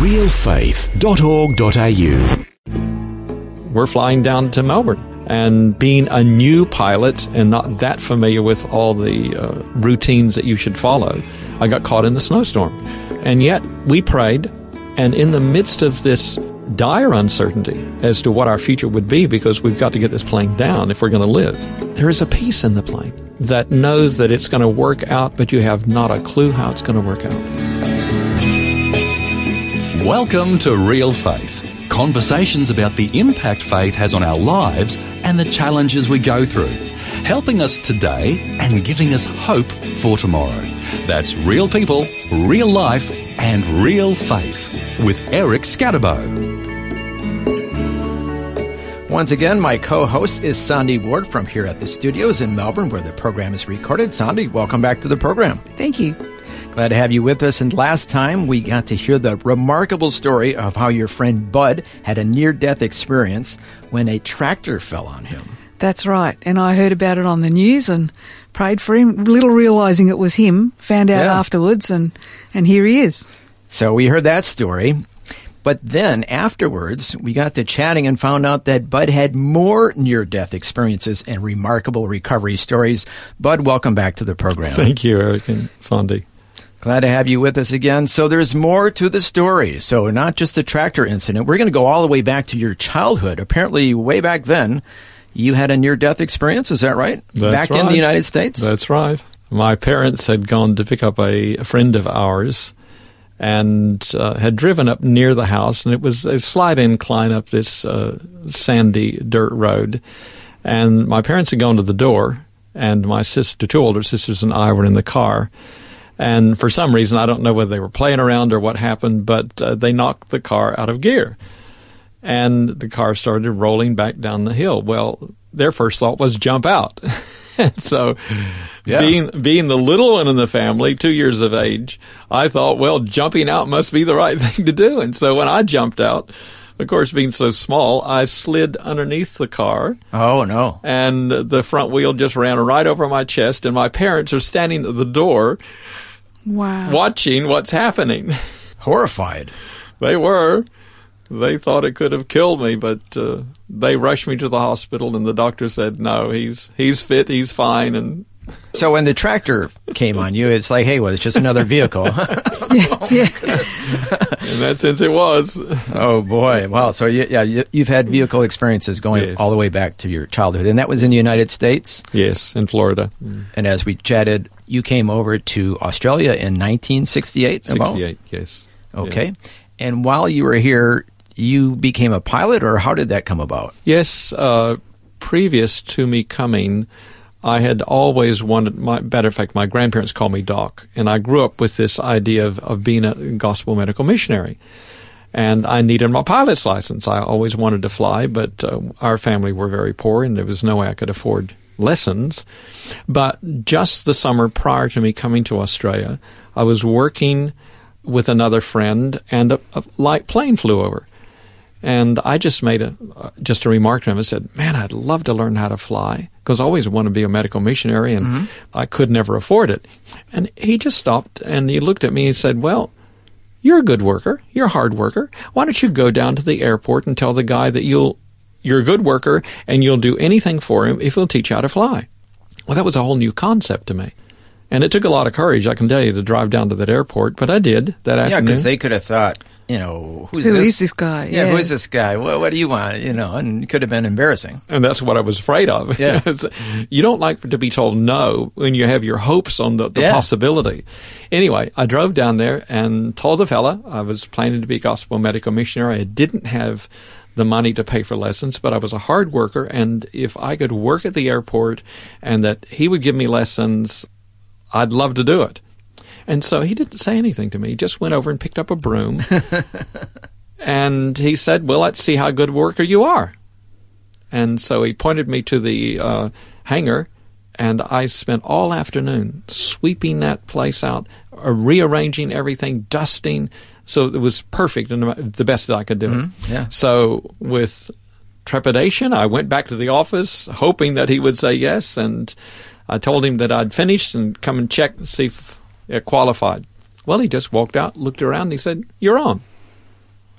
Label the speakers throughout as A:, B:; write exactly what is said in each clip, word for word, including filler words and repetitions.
A: real faith dot org dot a u.
B: We're flying down to Melbourne, and being a new pilot and not that familiar with all the uh, routines that you should follow, I got caught in a snowstorm. And yet we prayed, and in the midst of this dire uncertainty as to what our future would be, because we've got to get this plane down if we're going to live, there is a peace in the plane that knows that it's going to work out, but you have not a clue how it's going to work out.
C: Welcome to Real Faith. Conversations about the impact faith has on our lives and the challenges we go through, helping us today and giving us hope for tomorrow. That's real people, real life, and real faith with Eric Scatterbo.
D: Once again, my co-host is Sandy Ward from here at the studios in Melbourne, where the program is recorded. Sandy, welcome back to the program.
E: Thank you.
D: Glad to have you with us. And last time, we got to hear the remarkable story of how your friend Bud had a near-death experience when a tractor fell on him.
E: That's right. And I heard about it on the news and prayed for him, little realizing it was him, found out
D: Yeah.
E: afterwards, and, and here he is.
D: So we heard that story. But then afterwards, we got to chatting and found out that Bud had more near-death experiences and remarkable recovery stories. Bud, welcome back to the program.
B: Thank you, Eric and Sandy.
D: Glad to have you with us again. So there's more to the story. So not just the tractor incident. We're going to go all the way back to your childhood. Apparently, way back then, you had a near-death experience. Is that right?
B: That's
D: back
B: right.
D: in the United States?
B: That's right. My parents had gone to pick up a, a friend of ours and uh, had driven up near the house, and it was a slight incline up this uh, sandy dirt road. And my parents had gone to the door, and my sister, two older sisters and I were in the car. And for some reason, I don't know whether they were playing around or what happened, but uh, they knocked the car out of gear. And the car started rolling back down the hill. Well, their first thought was jump out. And so yeah. being being the little one in the family, two years of age, I thought, well, jumping out must be the right thing to do. And so when I jumped out, of course, being so small, I slid underneath the car.
D: Oh, no.
B: And the front wheel just ran right over my chest, and my parents are standing at the door
E: Wow.
B: watching what's happening.
D: Horrified.
B: They were. They thought it could have killed me, but uh, they rushed me to the hospital, and the doctor said, no, he's he's fit, he's fine. And
D: so when the tractor came on you, it's like, hey, well, it's just another vehicle.
E: yeah, yeah.
B: In that sense, it was.
D: Oh, boy. Wow. So, you, yeah, you, you've had vehicle experiences going
B: Yes.
D: all the way back to your childhood. And that was in the United States?
B: Yes, in Florida. Mm.
D: And as we chatted, you came over to Australia in nineteen sixty-eight?
B: sixty-eight, yes.
D: Okay.
B: Yeah.
D: And while you were here, you became a pilot, or how did that come about?
B: Yes, uh, previous to me coming, I had always wanted, my, matter of fact, my grandparents called me Doc, and I grew up with this idea of, of being a gospel medical missionary. And I needed my pilot's license. I always wanted to fly, but uh, our family were very poor, and there was no way I could afford lessons. But just the summer prior to me coming to Australia, I was working with another friend, and a, a light plane flew over. And I just made a uh, just a remark to him. I said, man, I'd love to learn how to fly, because I always wanted to be a medical missionary, and mm-hmm. I could never afford it. And he just stopped, and he looked at me and said, well, you're a good worker. You're a hard worker. Why don't you go down to the airport and tell the guy that you'll, you're a good worker, and you'll do anything for him if he'll teach you how to fly. Well, that was a whole new concept to me. And it took a lot of courage, I can tell you, to drive down to that airport, but I did that
D: yeah,
B: afternoon.
D: Yeah, because they could have thought, you know, who's
E: Who
D: this?
E: is this guy?
D: Yeah,
E: Yeah.
D: who is this guy? What, what do you want? You know, and it could have been embarrassing.
B: And that's what I was afraid of.
D: Yeah.
B: You don't like to be told no when you have your hopes on the, the
D: yeah.
B: possibility. Anyway, I drove down there and told the fella I was planning to be a gospel medical missionary. I didn't have the money to pay for lessons, but I was a hard worker, and if I could work at the airport and that he would give me lessons, I'd love to do it. And so he didn't say anything to me. He just went over and picked up a broom. And he said, well, let's see how good a worker you are. And so he pointed me to the uh, hangar, and I spent all afternoon sweeping that place out, uh, rearranging everything, dusting. So it was perfect and the best that I could do
D: mm-hmm.
B: it.
D: Yeah.
B: So with trepidation, I went back to the office, hoping that he would say yes, and I told him that I'd finished and come and check and see if it qualified. Well, he just walked out, looked around, and he said, you're on.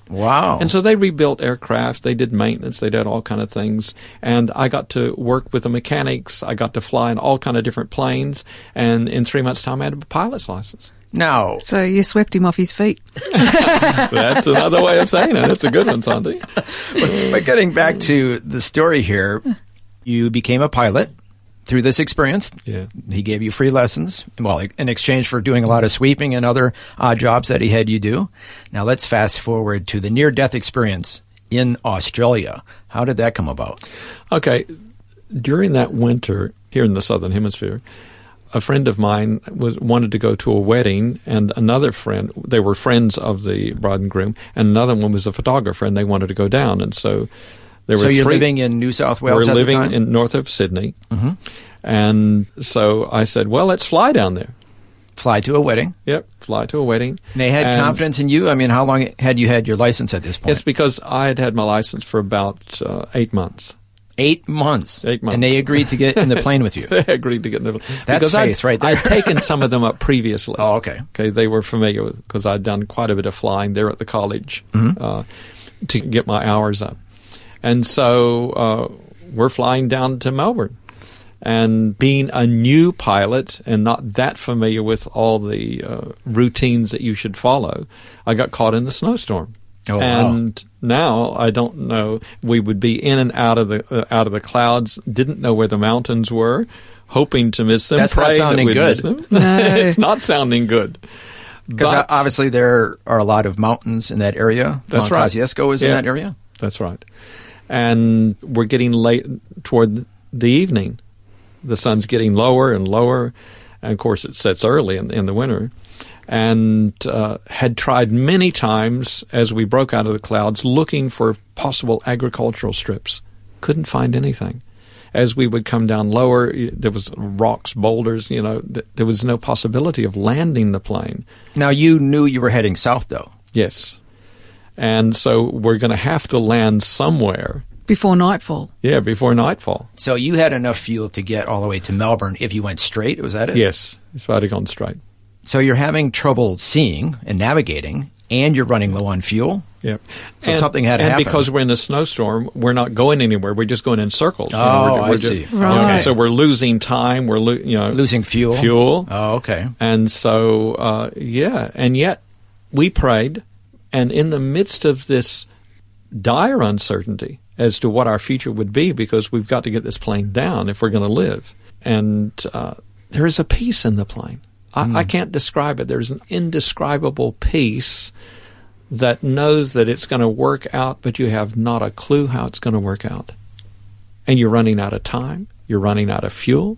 D: Wow.
B: And so they rebuilt aircraft, they did maintenance, they did all kind of things. And I got to work with the mechanics, I got to fly in all kind of different planes, and in three months' time I had a pilot's license.
D: Now,
E: So you swept him off his feet.
B: That's another way of saying it. It's a good one, Sandy.
D: but getting back to the story here, you became a pilot through this experience.
B: Yeah.
D: He gave you free lessons, well, in exchange for doing a lot of sweeping and other odd jobs that he had you do. Now let's fast forward to the near-death experience in Australia. How did that come about?
B: Okay. During that winter here in the Southern Hemisphere, a friend of mine was wanted to go to a wedding, and another friend, they were friends of the bride and groom, and another one was a photographer, and they wanted to go down. And so there were
D: So you're
B: three,
D: living in New South Wales
B: We're
D: at
B: living
D: the time?
B: in north of Sydney.
D: Mm-hmm.
B: And so I said, well, let's fly down there.
D: Fly to a wedding.
B: Yep, fly to a wedding.
D: And they had
B: And
D: confidence in you? I mean, how long had you had your license at this point?
B: It's because I had had my license for about uh, eight months.
D: Eight months.
B: Eight months.
D: And they agreed to get in the plane with you.
B: They agreed to get in the
D: That's
B: because
D: faith
B: I'd,
D: right there.
B: I'd taken some of them up previously.
D: Oh, okay.
B: Okay, they were familiar with because I'd done quite a bit of flying there at the college
D: Mm-hmm.
B: uh, to get my hours up, and so uh, we're flying down to Melbourne. And being a new pilot and not that familiar with all the uh, routines that you should follow, I got caught in the snowstorm.
D: Oh, wow.
B: And now I don't know. We would be in and out of the uh, out of the clouds. Didn't know where the mountains were, hoping to miss them.
D: That's not
B: praying
D: sounding
B: that we'd
D: good.
B: miss them.
E: No.
B: It's not sounding good.
D: Because
B: But-
D: obviously there are a lot of mountains in that area.
B: That's
D: Mount
B: right.
D: Kosciuszko is in
B: Yeah.
D: that area.
B: That's right. And we're getting late toward the evening. The sun's getting lower and lower. And, of course, it sets early in, in the winter. And uh, had tried many times as we broke out of the clouds looking for possible agricultural strips. Couldn't find anything. As we would come down lower, there was rocks, boulders, you know, th- there was no possibility of landing the plane.
D: Now, you knew you were heading south, though.
B: Yes. And so we're going to have to land somewhere.
E: Before nightfall.
B: Yeah, before nightfall.
D: So you had enough fuel to get all the way to Melbourne if you went straight? Was that it?
B: Yes, if I'd have gone straight.
D: So you're having trouble seeing and navigating, and you're running low on fuel?
B: Yep.
D: So
B: and,
D: something had to
B: and
D: happen.
B: because we're in a snowstorm, we're not going anywhere. We're just going in circles. You know,
D: Oh,
B: we're,
D: I
B: we're
D: see.
B: Just,
E: Right.
B: okay, so we're losing time. We're lo- you know
D: Losing fuel?
B: Fuel.
D: Oh, okay.
B: And so, uh, yeah, and yet we prayed, and in the midst of this dire uncertainty as to what our future would be, because we've got to get this plane down if we're going to live, and uh, there is a peace in the plane. I,
D: Mm.
B: I can't describe it. There's an indescribable peace that knows that it's going to work out, but you have not a clue how it's going to work out. And you're running out of time. You're running out of fuel.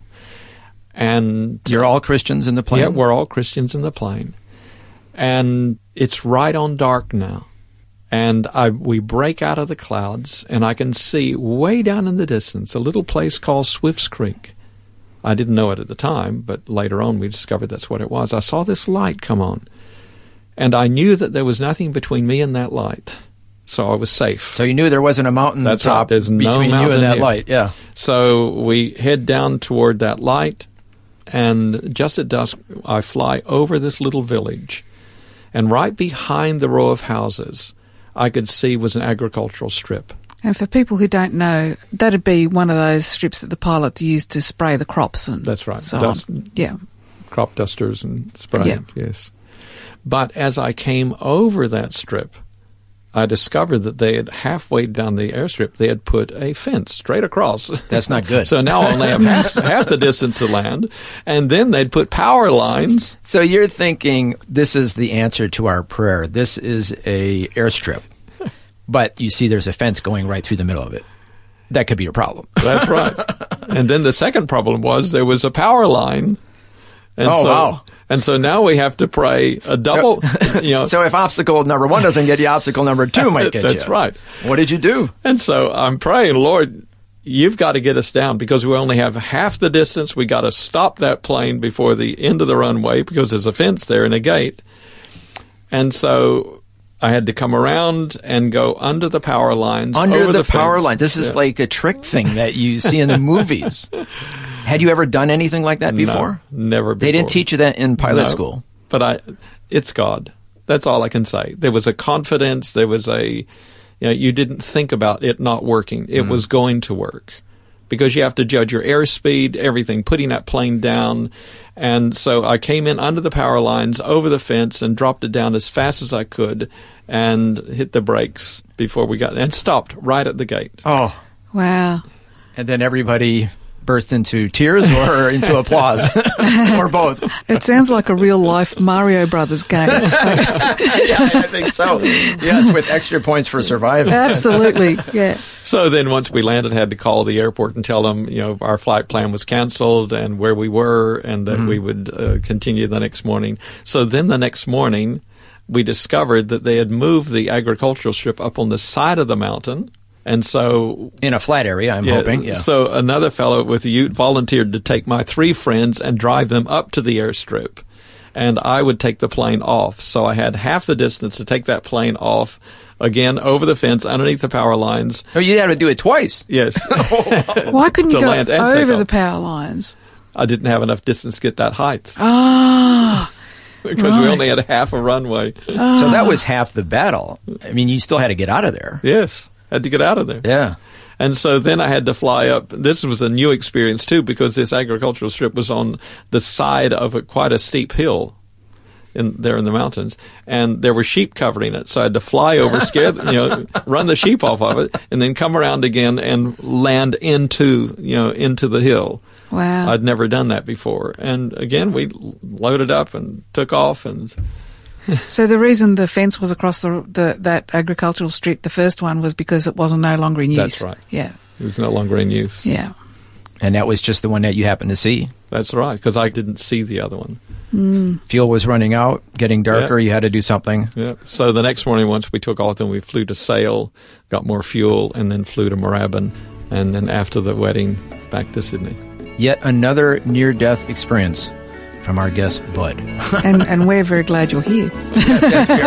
B: And
D: You're all Christians in the plane?
B: yeah, we're all Christians in the plane. And it's right on dark now. And I, we break out of the clouds, and I can see way down in the distance a little place called Swift's Creek. I didn't know it at the time, but later on we discovered that's what it was. I saw this light come on, and I knew that there was nothing between me and that light, so I was safe.
D: So you knew there wasn't a mountain
B: That's
D: top
B: right. There's no
D: between you
B: mountain
D: and that
B: here.
D: light. Yeah.
B: So we head down toward that light, and just at dusk, I fly over this little village, and right behind the row of houses, I could see was an agricultural strip.
E: And for people who don't know, that'd be one of those strips that the pilots used to spray the crops and
B: That's right.
E: so
B: Dust-
E: on. Yeah.
B: Crop dusters and spraying,
E: Yeah.
B: yes. But as I came over that strip, I discovered that they had halfway down the airstrip, they had put a fence straight across.
D: That's not good.
B: So now I only have half, half the distance to land. And then they'd put power lines.
D: So you're thinking this is the answer to our prayer. This is a airstrip. But you see there's a fence going right through the middle of it. That could be a problem.
B: That's right. And then the second problem was there was a power line. And
D: Oh,
B: so,
D: wow.
B: And so now we have to pray a double, you know.
D: So if obstacle number one doesn't get you, obstacle number two might get you.
B: That's right.
D: What did you do?
B: And so I'm praying, Lord, you've got to get us down because we only have half the distance. We got to stop that plane before the end of the runway because there's a fence there and a gate. And so I had to come around and go under the power lines.
D: Under
B: over
D: the,
B: the
D: power
B: fence.
D: line. This is
B: Yeah.
D: like a trick thing that you see in the movies. Had you ever done anything like that before?
B: No, never before.
D: They didn't teach you that in pilot
B: No.
D: school.
B: But I, it's God. That's all I can say. There was a confidence. There was a, you know, you didn't think about it not working. It mm. was going to work because you have to judge your airspeed, everything, putting that plane down. And so I came in under the power lines, over the fence, and dropped it down as fast as I could and hit the brakes before we got, and stopped right at the gate.
D: Oh.
E: Wow.
D: And then everybody burst into tears or into applause, or both.
E: It sounds like a real-life Mario Brothers game.
D: Yeah, I think so. Yes, with extra points for surviving.
E: Absolutely, yeah.
B: So then once we landed, had to call the airport and tell them, you know, our flight plan was canceled and where we were and that mm-hmm. we would uh, continue the next morning. So then the next morning, we discovered that they had moved the agricultural strip up on the side of the mountain. And so...
D: In a flat area, I'm
B: yeah,
D: hoping. Yeah.
B: So another fellow with a ute volunteered to take my three friends and drive them up to the airstrip. And I would take the plane off. So I had half the distance to take that plane off, again, over the fence, underneath the power lines.
D: Oh, you had to do it twice.
B: Yes.
E: Why couldn't you go
B: land and
E: over
B: take
E: the
B: off.
E: power lines?
B: I didn't have enough distance to get that height.
E: Ah...
B: Because
E: right.
B: we only had half a runway.
E: Ah.
D: So that was half the battle. I mean, you still had to get out of there.
B: Yes. Had to get out of there.
D: Yeah.
B: And so then I had to fly up. This was a new experience, too, because this agricultural strip was on the side of a, quite a steep hill in there in the mountains. And there were sheep covering it. So I had to fly over, scare, you know, run the sheep off of it, and then come around again and land into, you know, into the hill.
E: Wow.
B: I'd never done that before. And again, we loaded up and took off. And
E: so the reason the fence was across the, the that agricultural strip, the first one, was because it wasn't no longer in use.
B: That's right.
E: Yeah.
B: It was no longer in use.
E: Yeah.
D: And that was just the one that you happened to see.
B: That's right, because I didn't see the other one.
E: Mm.
D: Fuel was running out, getting darker.
B: Yeah.
D: You had to do something.
B: Yeah. So the next morning, once we took off, then we flew to Sale, got more fuel, and then flew to Moorabbin. And then after the wedding, back to Sydney.
D: Yet another near-death experience from our guest, Bud.
E: and, and we're very glad you're here.
D: Yes, yes, we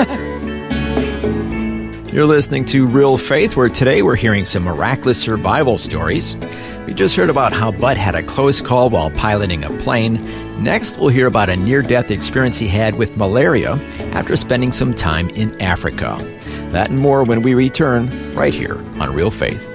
D: are. You're listening to Real Faith, where today we're hearing some miraculous survival stories. We just heard about how Bud had a close call while piloting a plane. Next, we'll hear about a near-death experience he had with malaria after spending some time in Africa. That and more when we return right here on Real Faith.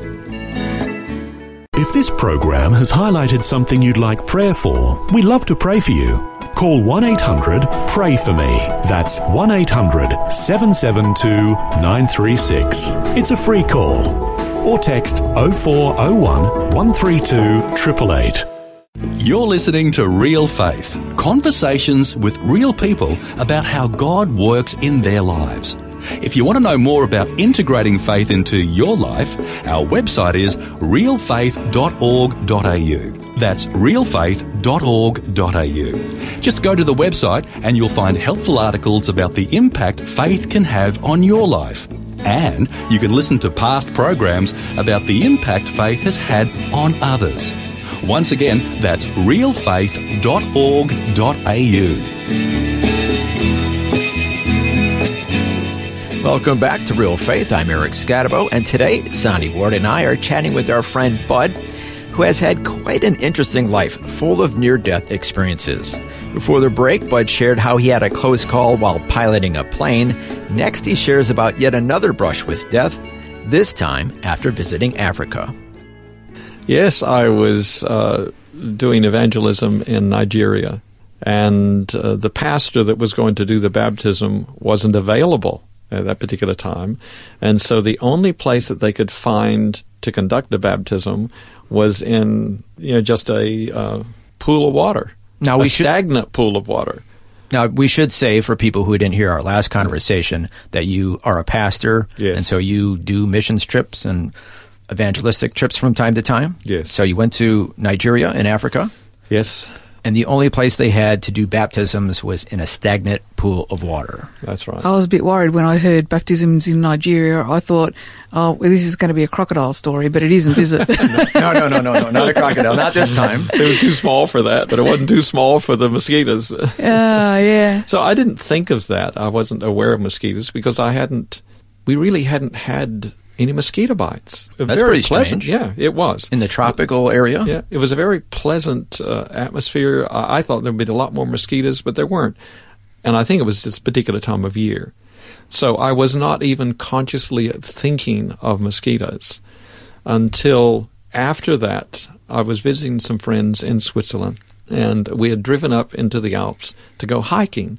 A: If this program has highlighted something you'd like prayer for, we'd love to pray for you. Call one eight hundred pray for me. That's one eight hundred seven seven two nine three six. It's a free call. Or text oh four oh one one three two eight eight eight.
C: You're listening to Real Faith, conversations with real people about how God works in their lives. If you want to know more about integrating faith into your life, our website is real faith dot org dot a u. That's real faith dot org dot a u. Just go to the website and you'll find helpful articles about the impact faith can have on your life. And you can listen to past programs about the impact faith has had on others. Once again, that's real faith dot org dot a u.
D: Welcome back to Real Faith. I'm Eric Scatabo, and today, Sandy Ward and I are chatting with our friend Bud, who has had quite an interesting life, full of near-death experiences. Before the break, Bud shared how he had a close call while piloting a plane. Next, he shares about yet another brush with death, this time after visiting Africa.
B: Yes, I was uh, doing evangelism in Nigeria, and uh, the pastor that was going to do the baptism wasn't available at that particular time. And so the only place that they could find to conduct a baptism was in, you know, just a uh, pool of water,
D: now
B: a
D: we should,
B: stagnant pool of water.
D: Now, we should say, for people who didn't hear our last conversation, that you are a pastor,
B: yes.
D: and so you do missions trips and evangelistic trips from time to time.
B: Yes.
D: So you went to Nigeria in Africa?
B: Yes.
D: And the only place they had to do baptisms was in a stagnant pool of water.
B: That's right.
E: I was a bit worried when I heard baptisms in Nigeria. I thought, oh, well, this is going to be a crocodile story, but it isn't, is it?
D: no, no, no, no, no, not a crocodile, not this time.
B: It was too small for that, but it wasn't too small for the mosquitoes.
E: Uh, yeah.
B: So I didn't think of that. I wasn't aware of mosquitoes because I hadn't, we really hadn't had any mosquito bites.
D: That's
B: very
D: pretty
B: pleasant.
D: strange.
B: Yeah, it was.
D: In the tropical area?
B: Yeah, it was a very pleasant uh, atmosphere. I, I thought there would be a lot more mosquitoes, but there weren't. And I think it was this particular time of year. So I was not even consciously thinking of mosquitoes until after that. I was visiting some friends in Switzerland, and we had driven up into the Alps to go hiking.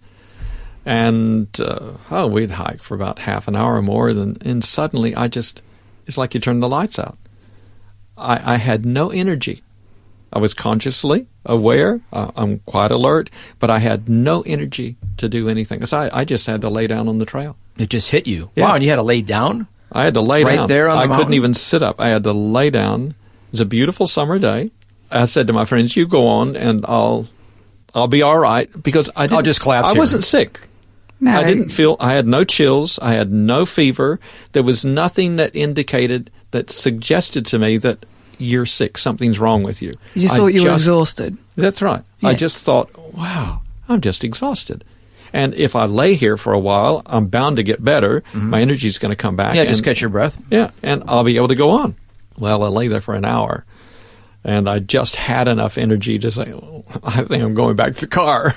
B: And, uh, oh, we'd hike for about half an hour or more, and, and suddenly I just, it's like you turn the lights out. I, I had no energy. I was consciously aware. Uh, I'm quite alert, but I had no energy to do anything because I, I just had to lay down on the trail.
D: It just hit you.
B: Yeah.
D: Wow, and you had to lay down?
B: I had to lay
D: right
B: down.
D: there on the
B: I
D: mountain?
B: couldn't even sit up. I had to lay down. It was a beautiful summer day. I said to my friends, "You go on, and I'll, I'll be all right," because I didn't,
D: I'll just collapse
B: I
D: here.
B: wasn't sick.
E: No.
B: I didn't feel. I had no chills. I had no fever. There was nothing that indicated that suggested to me that you're sick. Something's wrong with you.
E: You just
B: I
E: thought you were
B: just-
E: exhausted.
B: That's right.
E: Yeah.
B: I just thought, wow, I'm just exhausted. And if I lay here for a while, I'm bound to get better. My energy's going to come back.
D: Yeah, just
B: and,
D: catch your breath.
B: Yeah, and I'll be able to go on. Well, I lay there for an hour, and I just had enough energy to say, oh, I think I'm going back to the car.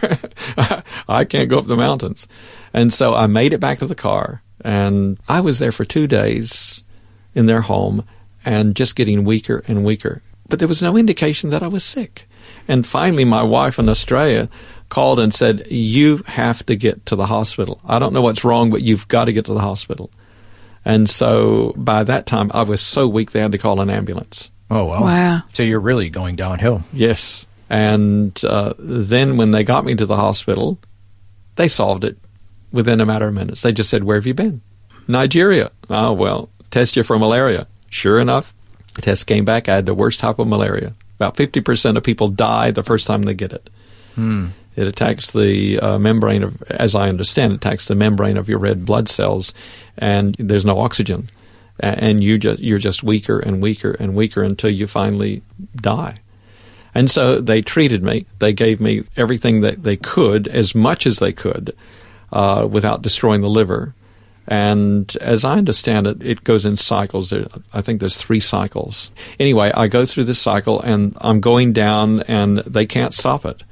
B: I can't go up the mountains. And so I made it back to the car, and I was there for two days in their home and just getting weaker and weaker. But there was no indication that I was sick. And finally, my wife in Australia called and said, "You have to get to the hospital. I don't know what's wrong, but you've got to get to the hospital." And so by that time, I was so weak they had to call an ambulance.
D: Oh, wow.
E: Wow.
D: So you're really going downhill.
B: Yes. And uh, then when they got me to the hospital, they solved it within a matter of minutes. They just said, "Where have you been?" "Nigeria." "Oh, well, test you for malaria." Sure enough, the test came back. I had the worst type of malaria. About fifty percent of people die the first time they get it.
D: Hmm.
B: It attacks the uh, membrane of, as I understand, it attacks the membrane of your red blood cells, and there's no oxygen, and you just you're just weaker and weaker and weaker until you finally die. And so they treated me. They gave me everything that they could, as much as they could, uh, without destroying the liver. And as I understand it, it goes in cycles. There, I think there's three cycles. Anyway, I go through this cycle, and I'm going down, and they can't stop it.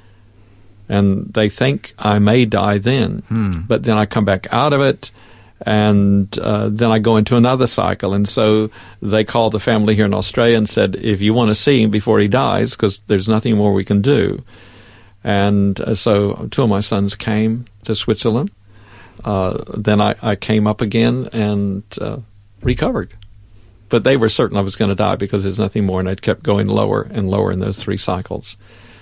B: And they think I may die then.
D: Hmm.
B: But then I come back out of it, and uh, then I go into another cycle. And so they called the family here in Australia and said, "If you want to see him before he dies, because there's nothing more we can do." And uh, so two of my sons came to Switzerland. Uh, then I, I came up again and uh, recovered. But they were certain I was going to die because there's nothing more, and I kept going lower and lower in those three cycles.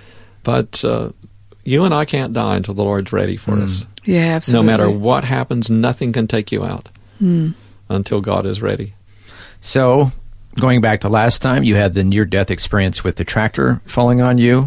B: But uh, you and I can't die until the Lord's ready for
D: Mm.
B: us.
E: Yeah, absolutely.
B: No matter what happens, nothing can take you out
E: Mm.
B: until God is ready.
D: So, going back to last time, you had the near-death experience with the tractor falling on you,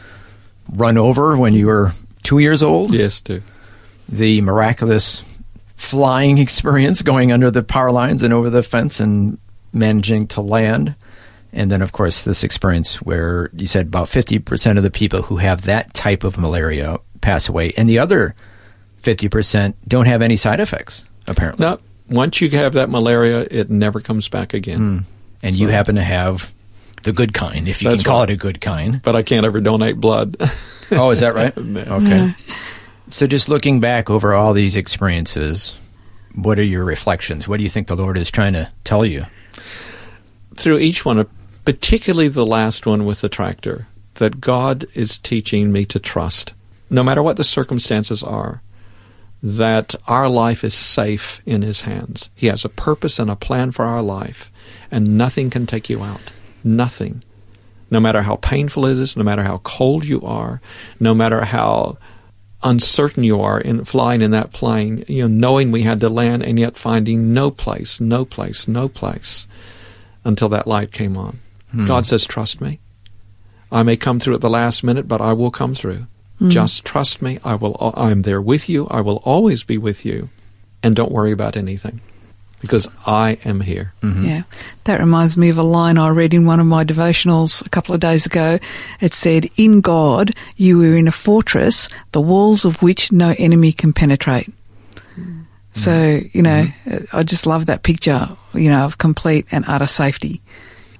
D: run over when you were two years old.
B: Yes, too.
D: The miraculous flying experience going under the power lines and over the fence and managing to land. And then, of course, this experience where you said about fifty percent of the people who have that type of malaria pass away, and the other fifty percent don't have any side effects, apparently.
B: Now, once you have that malaria, it never comes back again.
D: Mm. And you
B: So-
D: happen to have the good kind, if you
B: That's
D: can call
B: right.
D: it a good kind.
B: But I can't ever donate blood.
D: Oh, is that right?
B: No.
D: Okay. So just looking back over all these experiences, what are your reflections? What do you think the Lord is trying to tell you?
B: Through each one, particularly the last one with the tractor, that God is teaching me to trust, no matter what the circumstances are, that our life is safe in His hands. He has a purpose and a plan for our life, and nothing can take you out. Nothing. No matter how painful it is, no matter how cold you are, no matter how uncertain you are in flying in that plane, you know, knowing we had to land and yet finding no place, no place, no place until that light came on.
D: Hmm.
B: God says, trust me. I may come through at the last minute, but I will come through.
E: Mm.
B: Just trust me. I will. I'm there with you. I will always be with you. And don't worry about anything, because I am here.
D: Mm-hmm.
E: Yeah. That reminds me of a line I read in one of my devotionals a couple of days ago. It said, "In God you are in a fortress, the walls of which no enemy can penetrate." Mm. So, you know, mm-hmm. I just love that picture, you know, of complete and utter safety.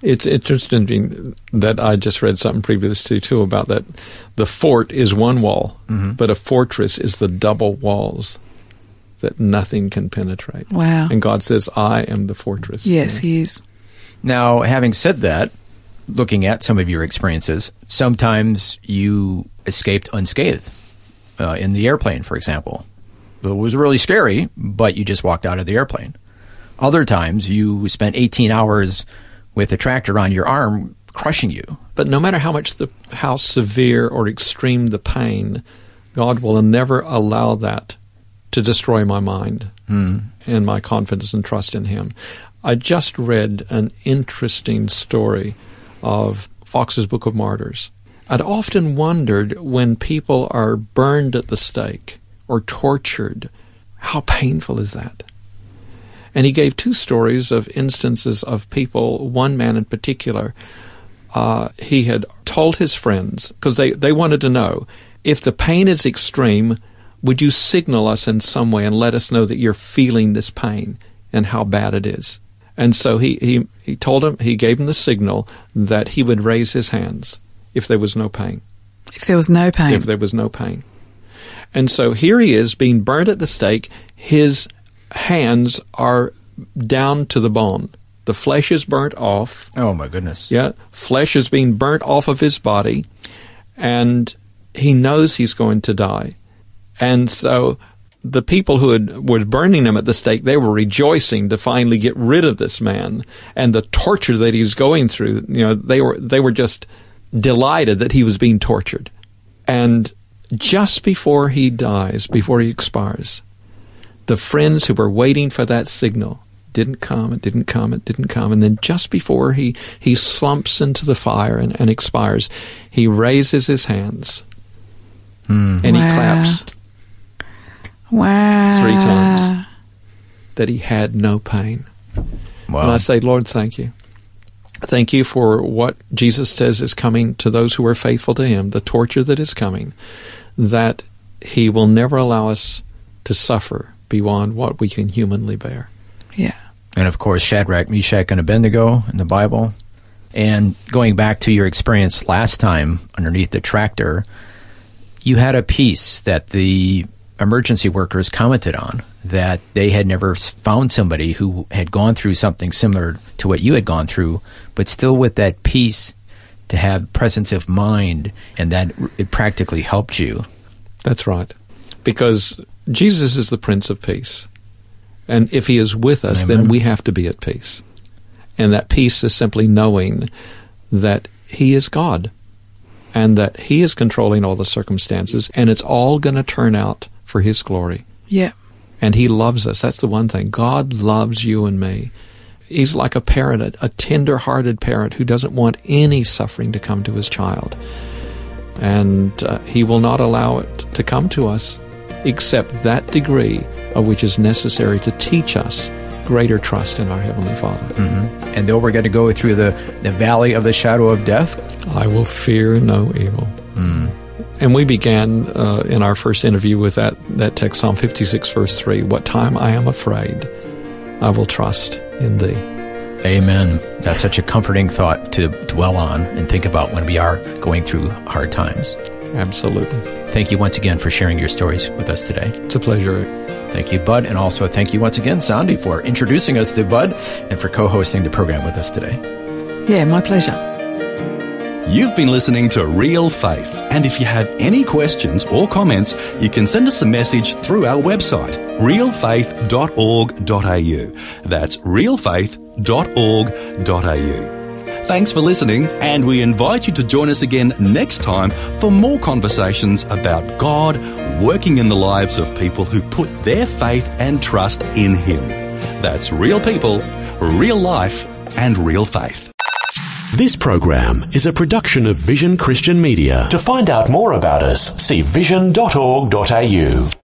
B: It's interesting that I just read something previous to, too, about that the fort is one wall, mm-hmm. but a fortress is the double walls that nothing can penetrate.
E: Wow.
B: And God says, I am the fortress.
E: Yes, He is.
D: Now, having said that, looking at some of your experiences, sometimes you escaped unscathed uh, in the airplane, for example. It was really scary, but you just walked out of the airplane. Other times, you spent eighteen hours with a tractor on your arm crushing you.
B: But no matter how much the how severe or extreme the pain, God will never allow that to destroy my mind mm. and my confidence and trust in Him. I just read an interesting story of Fox's Book of Martyrs. I'd often wondered when people are burned at the stake or tortured, how painful is that? And he gave two stories of instances of people, one man in particular, uh, he had told his friends, because they, they wanted to know, if the pain is extreme, would you signal us in some way and let us know that you're feeling this pain and how bad it is? And so he, he, he told him, he gave him the signal that he would raise his hands if there was no pain.
E: If there was no pain.
B: If there was no pain. And so here he is being burned at the stake. His hands are down to the bone. The flesh is burnt off.
D: Oh, my goodness.
B: Yeah. Flesh is being burnt off of his body, and he knows he's going to die. And so the people who had, were burning him at the stake, they were rejoicing to finally get rid of this man. And the torture that he's going through, you know, they were they were just delighted that he was being tortured. And just before he dies, before he expires, the friends who were waiting for that signal didn't come, it didn't come, it didn't come. And then just before he, he slumps into the fire and, and expires, he raises his hands mm. and
E: wow.
B: he claps
E: wow.
B: three times that he had no pain.
D: Wow.
B: And I say, Lord, thank you. Thank you for what Jesus says is coming to those who are faithful to Him, the torture that is coming, that He will never allow us to suffer beyond what we can humanly bear.
E: Yeah.
D: And of course, Shadrach, Meshach, and Abednego in the Bible. And going back to your experience last time underneath the tractor, you had a piece that the emergency workers commented on, that they had never found somebody who had gone through something similar to what you had gone through, but still with that peace to have presence of mind, and that it practically helped you.
B: That's right. Because Jesus is the Prince of Peace. And if He is with us, Amen. Then we have to be at peace. And that peace is simply knowing that He is God and that He is controlling all the circumstances, and it's all going to turn out for His glory.
E: Yeah.
B: And He loves us. That's the one thing. God loves you and me. He's like a parent, a, a tender-hearted parent who doesn't want any suffering to come to his child. And uh, He will not allow it to come to us except that degree of which is necessary to teach us greater trust in our Heavenly Father.
D: Mm-hmm. And though we're going to go through the, the valley of the shadow of death,
B: I will fear no evil. Mm. And we began uh, in our first interview with that, that text, Psalm fifty-six, verse three, what time I am afraid, I will trust in Thee.
D: Amen. That's such a comforting thought to dwell on and think about when we are going through hard times.
B: Absolutely.
D: Thank you once again for sharing your stories with us today.
B: It's a pleasure.
D: Thank you, Bud, and also thank you once again, Sandy, for introducing us to Bud and for co-hosting the program with us today.
E: Yeah, my pleasure.
C: You've been listening to Real Faith, and if you have any questions or comments, you can send us a message through our website, real faith dot org dot a u. That's real faith dot org dot a u. Thanks for listening, and we invite you to join us again next time for more conversations about God working in the lives of people who put their faith and trust in Him. That's real people, real life, and real faith.
A: This program is a production of Vision Christian Media. To find out more about us, see vision dot org dot a u.